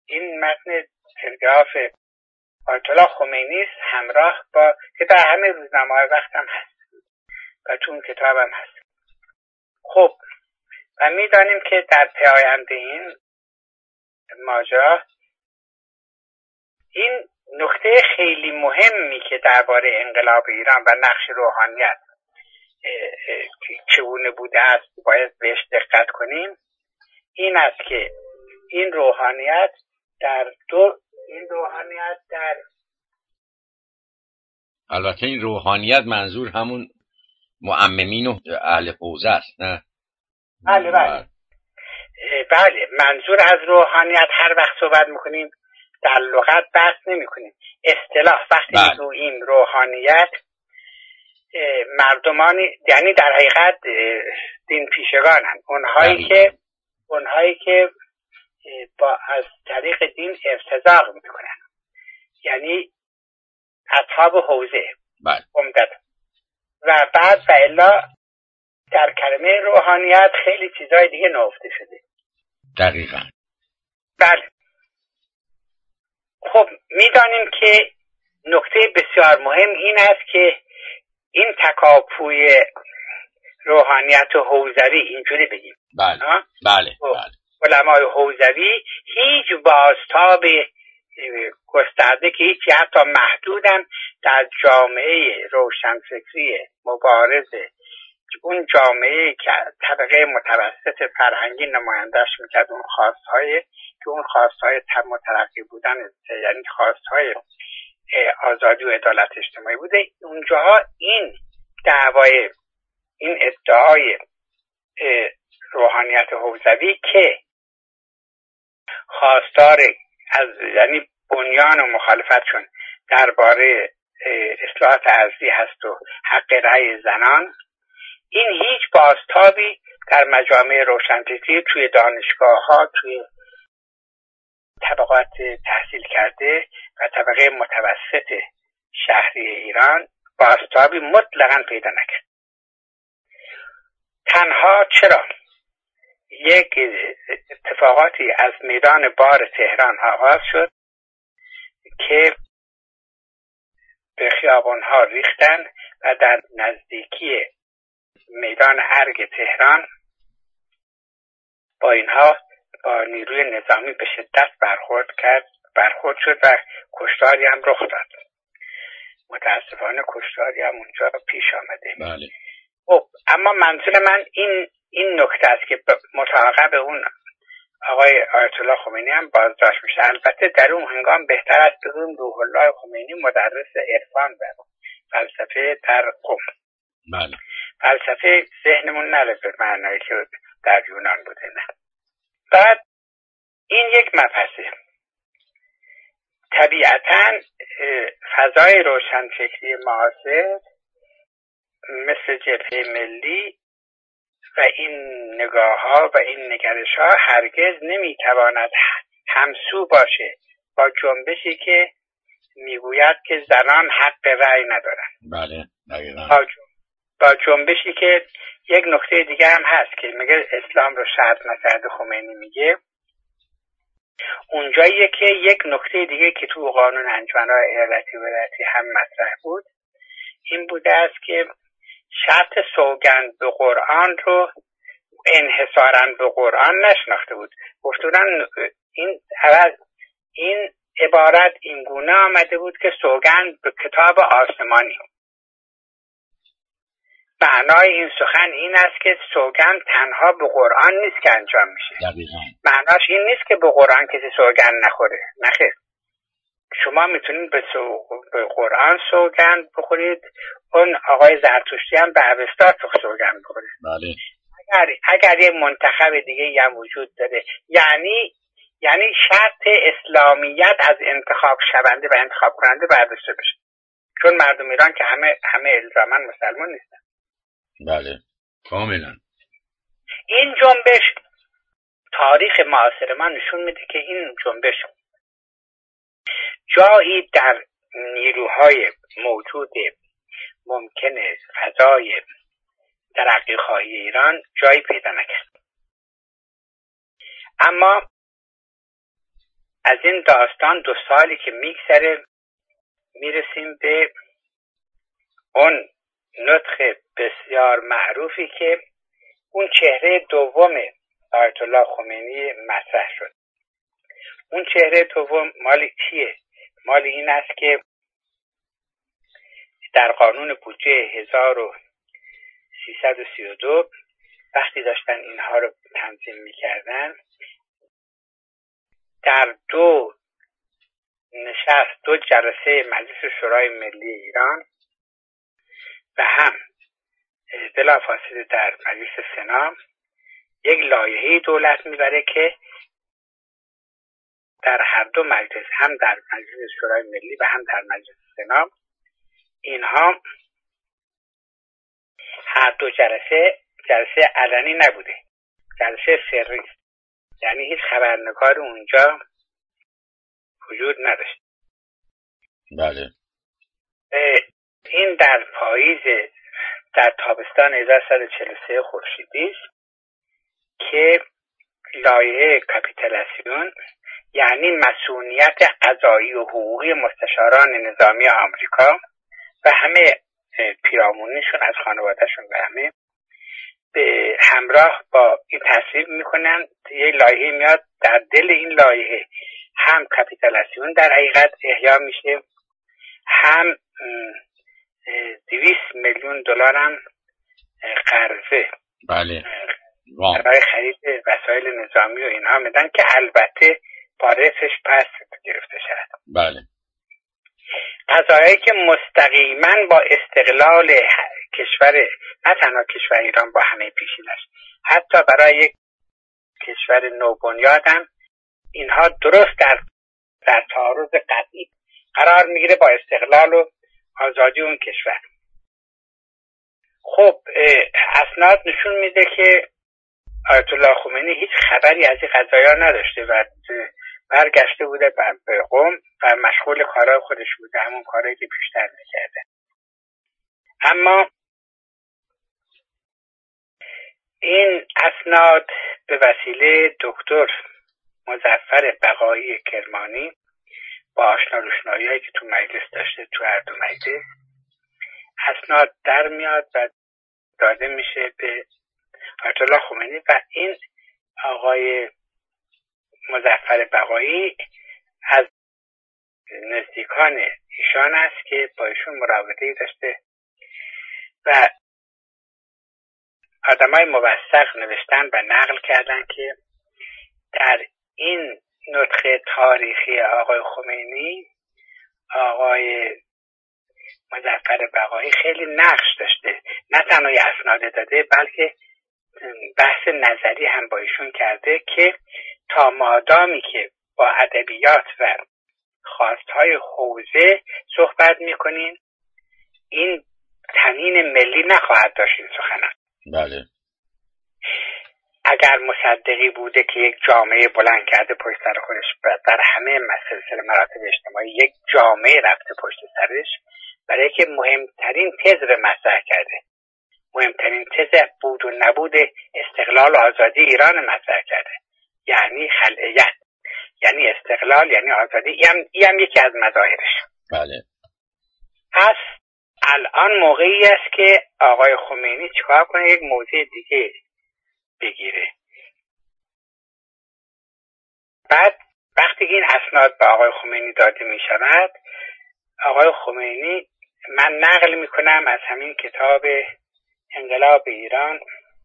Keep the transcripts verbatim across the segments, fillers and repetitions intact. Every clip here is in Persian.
این متن تلگراف آیت الله خمینی است، همراه با که در همه روزنامه‌های وقت هم هست و تو اون کتاب هم هست. خب و می‌دانیم که در پی آینده این ماجرا این نکته خیلی مهمی که درباره انقلاب ایران و نقش روحانیت چگونه بوده است باید بهش دقت کنیم، این است که این روحانیت در دو این روحانیت در البته این روحانیت منظور همون معممین و اهل حوزه است، نه؟ بله بله بله منظور از روحانیت هر وقت صحبت میکنیم در لغت بحث نمی کنیم. اصطلاح وقتی میگوییم روحانیت، مردمانی یعنی در حقیقت دین پیشگانن، اونهایی که اونهایی که با از طریق دین ارتزاق میکنن، یعنی اصحاب حوزه عمدتاً. و بعد و الا در کلمه روحانیت خیلی چیزای دیگه نهفته شده. دقیقاً. بله. خب میدانیم که نکته بسیار مهم این است که این تکاپوی روحانیت و حوزوی، اینجوری بگیم، بله بله بله علمای حوزوی هیچ بازتاب گسترده که هیچ حتی محدودم در جامعه روشنفکری مبارز، اون جامعه که طبقه متوسط فرهنگی نمایندش میکرد، اون خواستهای که اون خواستهای مترقی بودن، یعنی خواستهای آزادی و عدالت اجتماعی بوده، اونجاها این دعوای این ادعای روحانیت حوزوی که خواستار از یعنی بنیان و مخالفتشون درباره اصلاحات ارضی هست و حق رأی زنان، این هیچ بازتابی در مجامع روشنفکری توی دانشگاه‌ها، توی طبقات تحصیل کرده و طبقه متوسط شهری ایران بازتابی مطلقاً پیدا نکرد. تنها چرا یک اتفاقاتی از میدان بار تهران آغاز شد که به خیابان‌ها ریختن و در نزدیکی میدان ارگ تهران با اینها با نیروی نظامی به شدت برخورد کرد برخورد شد و کشتاری هم رخ داد. متاسفانه کشتاری هم اونجا پیش آمده. بله. خب اما منظور من این این نکته است که متعاقب اون آقای آیت الله خمینی هم بازداشت میشه. البته در اون هنگام بهتر است بگوییم روح الله خمینی مدرس عرفان و فلسفه در قم. بله. فلسفه ذهنمون نره به معنایی که در یونان بوده، نه. بعد این یک مبحثه. طبیعتاً فضای روشنفکری معاصر مثل جبهه ملی و این نگاه ها و این نگرش ها هرگز نمیتواند همسو باشه با جنبشی که میگوید که زنان حق رأی ندارن. بله دقیقاً. با, با جنبشی که یک نکته دیگه هم هست که میگه اسلام رو شرط نکرده، خمینی میگه اونجاییه که یک نکته دیگه که تو قانون انجمن‌های ایالتی و ولایتی هم مطرح بود این بوده است که شرط سوگند به قرآن رو انحصاراً به قرآن نشناخته بود. گفتن این این عبارت این گونه آمده بود که سوگند به کتاب آسمانی. معنای این سخن این است که سوگند تنها به قرآن نیست که انجام میشه. دقیقاً. معناش این نیست که به قرآن کسی سوگند نخوره. نخیر. شما میتونید به, سو... به قرآن سوگند بخورید، اون آقای زرتشتی هم به اوستا سوگند بخوره. بله. اگر اگر یک منتخب دیگه هم وجود داره، یعنی یعنی شرط اسلامیت از انتخاب شونده و انتخاب کننده برداشته بشه، چون مردم ایران که همه همه الزاماً مسلمان نیستن. بله کاملا. این جنبش تاریخ معاصر ما نشون میده که این جنبش جایی در نیروهای موجود ممکنه فضای ترقی خواهی ایران جایی پیدا نکرد. اما از این داستان دو سالی که میگذره میرسیم به اون نطق بسیار معروفی که اون چهره دوم آیت الله خمینی مطرح شد. اون چهره دوم مال چیه؟ مال این است که در قانون بودجه هزار و سیصد و سی و دو وقتی داشتن اینها رو تنظیم میکردن، در دو نشست دو جلسه مجلس شورای ملی ایران و هم بلافاصله در مجلس سنا یک لایحه دولت میبره که در هر دو مجلس، هم در مجلس شورای ملی و هم در مجلس سنا، اینها هر دو جلسه جلسه علنی نبوده، جلسه سری، یعنی هیچ خبرنگار اونجا وجود نداشت. بله. این در پاییز در تابستان هزار و سیصد و چهل و سه خورشیدی است که لایحه کاپیتولاسیون، یعنی مسئولیت قضایی و حقوقی مستشاران نظامی آمریکا و همه پیرامونشون از خانوادهشون و همه به همراه با این تصویب میکنن. یه لایحه میاد، در دل این لایحه هم کاپیتولاسیون در حقیقت احیا میشه، هم دویست میلیون دلار هم قرضه بله برای خرید وسایل نظامی و اینها میدن که البته پارسش پس گرفته شد. بله. قضایایی که مستقیما با استقلال کشور، نه تنها کشور ایران با همه پیشینش، حتی برای یک کشور نوبنیاد هم اینها درست در در تعارض قطعی قرار میگیره با استقلال و آزادی اون کشور. خب اسناد نشون میده که آیت الله خمینی هیچ خبری از این قضایا نداشته و برگشته بوده به قم و مشغول کارهای خودش بوده، همون کارهایی که پیشتر میکرده. اما این اسناد به وسیله دکتر مظفر بقایی کرمانی با آشنا روشنایی‌هایی که تو مجلس داشته، تو هر دو مجلس اسناد در میاد و داده میشه به آیت الله خمینی و این آقای مظفر بقایی از نزدیکان ایشان است که با ایشون مراوده‌ای داشته و آدمای موثق نوشتن و نقل کردن که در این نطق تاریخی آقای خمینی آقای مظفر بقایی خیلی نقش داشته، نه تنها اسناد داده بلکه بحث نظری هم با ایشون کرده که تا مادامی که با ادبیات و خواستهای حوزه صحبت میکنین این طنین ملی نخواهد داشت این سخنان. بله. اگر مصدقی بوده که یک جامعه بلند کرده پشت سر خودش در همه سلسله مراتب اجتماعی یک جامعه رفته پشت سرش برای که مهمترین تز رو مطرح کرده، مهمترین تز بود و نبود استقلال و آزادی ایران مطرح کرده، یعنی خلعیت، یعنی استقلال، یعنی آزادی، این هم یکی از مظاهرش. بله. پس الان موقعی است که آقای خمینی چیکار کنه؟ یک موضع دیگه بگیره. بعد وقتی این اسناد به آقای خمینی داده می شود، آقای خمینی، من نقل می کنم از همین کتاب انقلاب ایران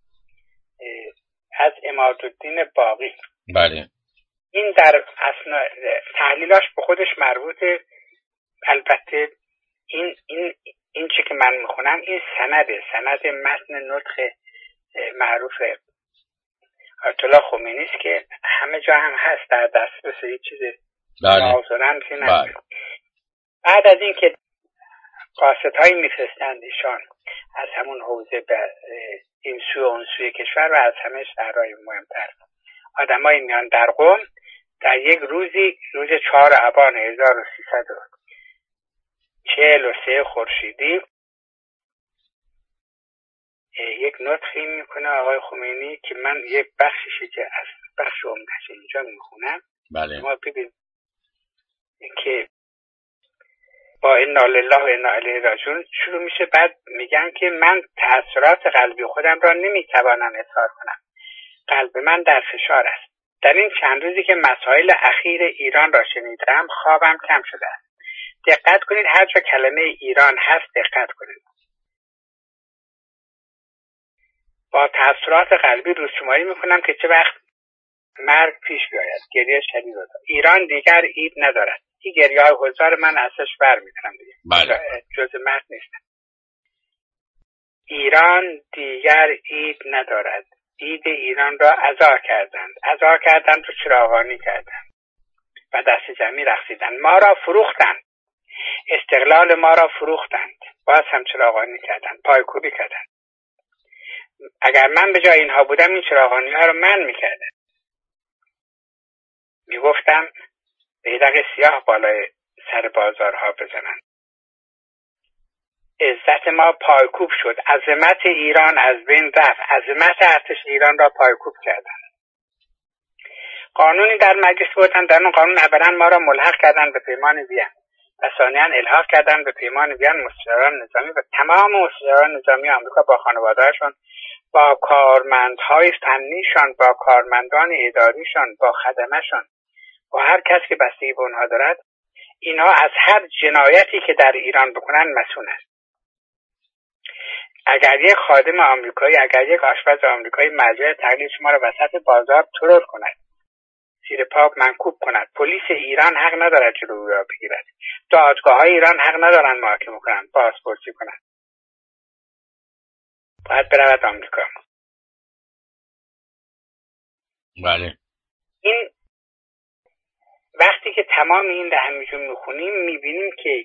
از عمادالدین باقی. بله. این در اسناد تحلیلاش به خودش مربوطه. البته این این این چه که من میخونم این سنده سند متن نطق معروف آیت الله خمینی است که همه جا هم هست، در دسترس یه چیز معاصرن که بله. بعد از این که قاصدهایی میفرستند ایشان از همون حوزه به این سو اون سوی کشور و از همه شهرهای مهمتر آدمایی میان در قم، در یک روزی روز چهار آبان هزار و سیصد و چهل و سه خورشیدی یک نطقی میکنه آقای خمینی که من یک بخششی که از بخش عمده‌اش اینجا میخونم. بله. ما ببین که با انا لله و انا الیه راجعون شروع میشه. بعد میگن که من تأثیرات قلبی خودم را نمیتوانم اظهار کنم، قلب من در فشار است. در این چند روزی که مسائل اخیر ایران را شنیدم خوابم کم شده است. دقت کنید، هر جا کلمه ایران هست دقت کنید. با تأثیرات قلبی رسومایی میکنم که چه وقت مرگ پیش بیاید. گریه شدید داد. ایران دیگر عید ندارد. این گریه های هزار من ازش برمیدارم دیگه. بله. جز مرگ نیستم. ایران دیگر عید ندارد. عید ایران را عزا کردند. عزا کردند و چراغانی کردند و دست جمعی رقصیدند. ما را فروختند. استقلال ما را فروختند. باز هم چراغانی کردند. پایکوبی کردند. اگر من به جای اینها بودم این چراغانی ها رو من میکردم. میگفتم بیرق سیاه بالای سر بازارها بزنند. عزت ما پایکوب شد. عظمت ایران از بین رفت. عظمت ارتش ایران را پایکوب کردند. قانونی در مجلس بردند. در اون قانون اولا ما را ملحق کردند به پیمان وین و ثانیاً الحاق کردند به پیمان وین مستشاران نظامی و تمام مستشاران نظامی آمریکا با خانواده‌هاشون، با کارمندهای فنیشان، با کارمندان اداریشان، با خدمه‌شان، با هر کس که بستگی به اونها دارد، اینها از هر جنایتی که در ایران بکنن مسئول است. اگر یک خادم آمریکایی، اگر یک آشپز آمریکایی مرجع تقلید شما را وسط بازار ترور کند، زیر پا منکوب کند، پلیس ایران حق ندارد جلوی را بگیرد. دادگاه‌های ایران حق ندارند محاکمه کنند، بازپرسی کنند. باید برود آمریکا. بله. این وقتی که تمام این رو همینجور میخونیم میبینیم که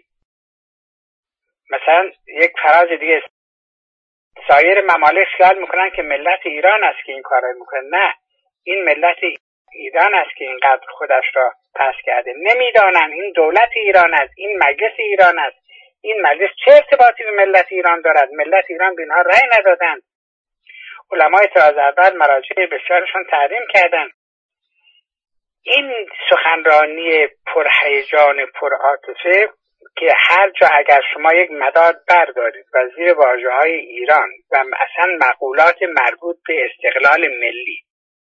مثلا یک فراز دیگه، سایر ممالک خیال میکنن که ملت ایران است که این کارای میکنه. نه، این ملت ایران است که اینقدر خودش را پس کرده. نمیدانن این دولت ایران است، این مجلس ایران است. این مجلس چه ارتباطی به ملت ایران دارد؟ ملت ایران به اینها رأی ندادند. علمای طراز اول مراجع بسیارشون تحریم کردند. این سخنرانی پرهیجان پرعاطفه که هر جا اگر شما یک مداد بردارید و زیر واژه‌های ایران و اصلا مقولات مربوط به استقلال ملی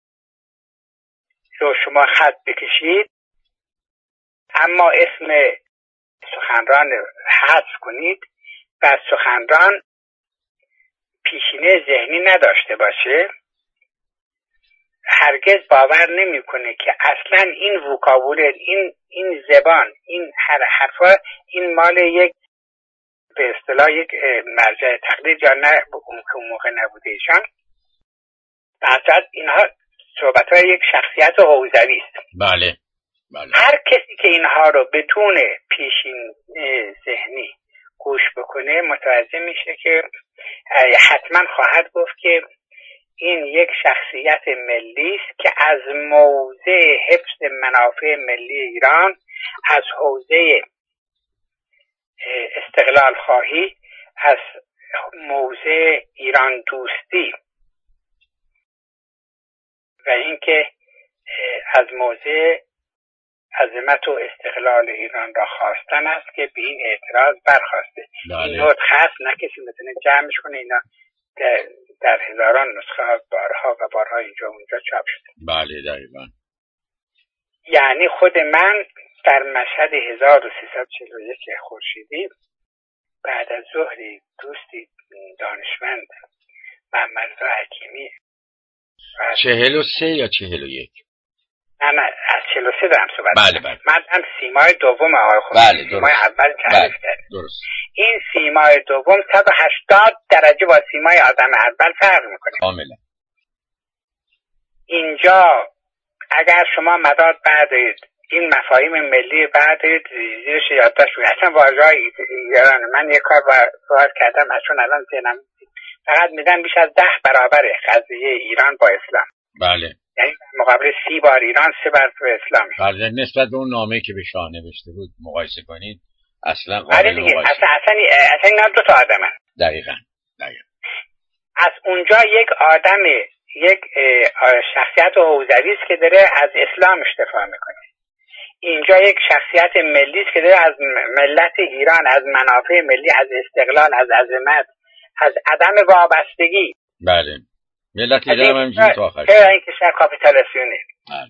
رو شما خط بکشید، اما اسم سخنران حذف کنید و سخنران پیشینه ذهنی نداشته باشه، هرگز باور نمیکنه که اصلا این وکابولر، این این زبان، این هر حرفا این مال یک به اصطلاح یک مرجع تقلید یا نه اون موقع نبوده ایشان. بعد اینها صحبت‌های یک شخصیت حوزوی است. بله بله. هر کسی که اینها رو بدون پیشین ذهنی گوش بکنه متوجه میشه که حتما خواهد گفت که این یک شخصیت ملی است که از موضع حفظ منافع ملی ایران، از حوزه استقلال خواهی، از موضع ایران دوستی و اینکه از موضع عظمت و استقلال ایران را خواستن است که به این اعتراض برخواسته. بله. این نوت خاص نه کسی میتونه جمعش کنه. اینا در, در هزاران نسخه ها بارها و بارها اینجا اونجا چاپ شده. بله دقیقاً. یعنی خود من در مشهد هزار و سیصد و چهل و یک خورشیدی بعد از ظهری دوستی دانشمند محمد رضا حکیمی چهل و سه یا چهل و یک؟ نه نه از چهل و سه دارم صحبت. بله بله. من هم سیمای دوم آقای خورشیدی. بله سیمای اول تعریف کرد. درست. این سیمای دوم صد و هشتاد درجه با سیمای آدم اول فرق میکنه. کاملا. اینجا اگر شما مداد بردارید، این مفاهیم ملی بردارید، زیرش یادداشت کنید. اصلا واژه‌های ایران من یک کار وارد کردم چون الان ذهنم فقط میدم بیش از ده برابر قضیه ایران با اسلام. بله. یعنی مقابل سی بار ایران سه بار تو اسلام. بله، نسبت به اون نامه‌ای که به شاه نوشته بود مقایسه کنید اصلا قابل مقایسه. اصلا اصلا اصلا اینا دو تا آدمن. دقیقاً. دقیقاً. از اونجا یک آدم، یک شخصیت حوزوی است که داره از اسلام اشتفا میکنه. اینجا یک شخصیت ملی است که داره از ملت ایران، از منافع ملی، از استقلال، از عظمت، از عدم وابستگی. بله. ملت ایران هم اینجوری تا آخر. چرا این کشور کاپیتالیسیونه؟ بله.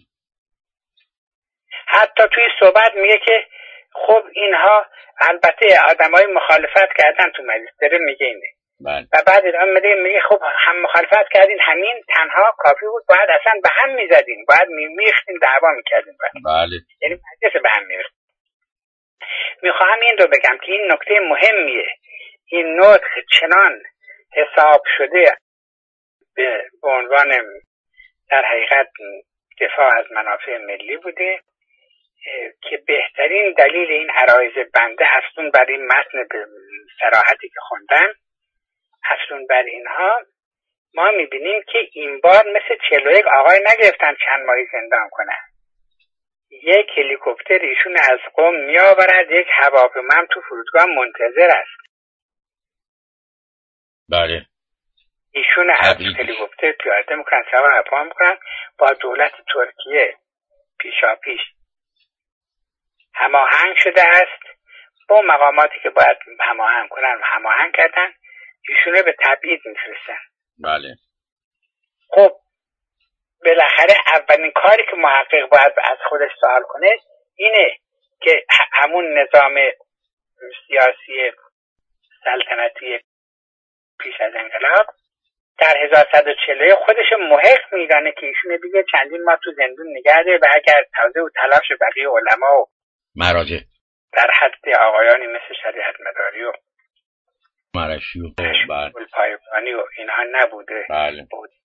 حتی توی صحبت میگه که خب اینها البته آدمای مخالفت کردن تو مجلس، داره میگه اینه. بله. و بعد ادامه میده میگه خب هم مخالفت کردین، همین تنها کافی بود، باید اصلا به هم میزدین، باید میریختین، دعوا میکردین. بله. یعنی مجلس به هم میریخت. میخواهم این رو بگم که این نکته مهمیه. این نطق چنان حساب شده به عنوان در حقیقت دفاع از منافع ملی بوده که بهترین دلیل این عرایض بنده افزون بر این متن به صراحتی که خوندم، افزون بر اینها ما میبینیم که این بار مثل چهل و یک آقای نگرفتن چند ماهی زندان کنن. یک هلیکوپتر ایشون از قم میآورد، یک هواپیما هم تو فرودگاه منتظر است. بله. ایشون از هلیکوپتر پیاده میکنن، سوار هواپیما میکنن، با دولت ترکیه پیشا پیش هماهنگ شده است، با مقاماتی که باید هماهنگ کنن هماهنگ کردن، ایشونه به تبعید میفرستن. بله. خب بالاخره اولین کاری که محقق باید از خودش سوال کنه اینه که همون نظام سیاسی سلطنتی پیش از انقلاب در هزار و صد و چهل خودش محق میدانه که ایشون دیگه چندین ماه تو زندون نگرده و اگر تازه و تلاش بقیه علما و مراجع در حد آقایانی مثل شریعت مداری و مرشی و پایگانی و اینها نبوده. بله.